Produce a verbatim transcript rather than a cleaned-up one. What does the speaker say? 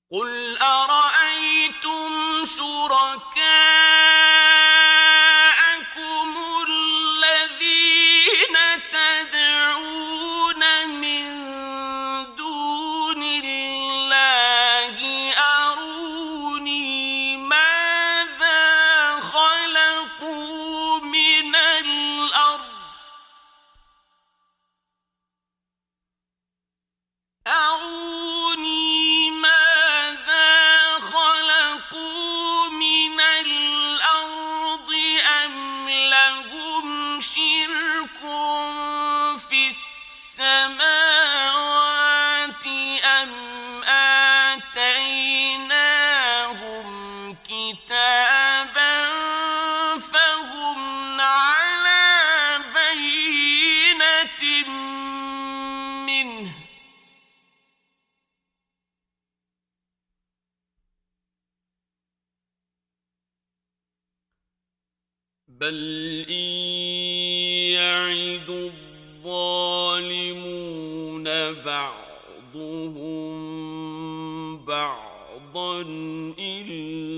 قُلْ أَرَأَيْتُمْ شُرَكَاءَكُمُ الَّذِينَ تَدْعُونَ مِن دُونِ اللَّهِ أَرُونِي مَاذَا خَلَقُوا مِنَ الْأَرْضِ أَرُونِي مَاذَا خَلَقُوا مِنَ الْأَرْضِ أَمْ لَهُمْ شِرْكٌ فِي السَّمَاوَاتِ أَمْ آتَيْنَاهُمْ كِتَابًا فَهُمْ عَلَىٰ بَيِّنَةٍ مِّنْهُ ۚ بَلْ إِن يَعِدُ الظَّالِمُونَ بَعْضُهُم بَعْضًا إِلَّا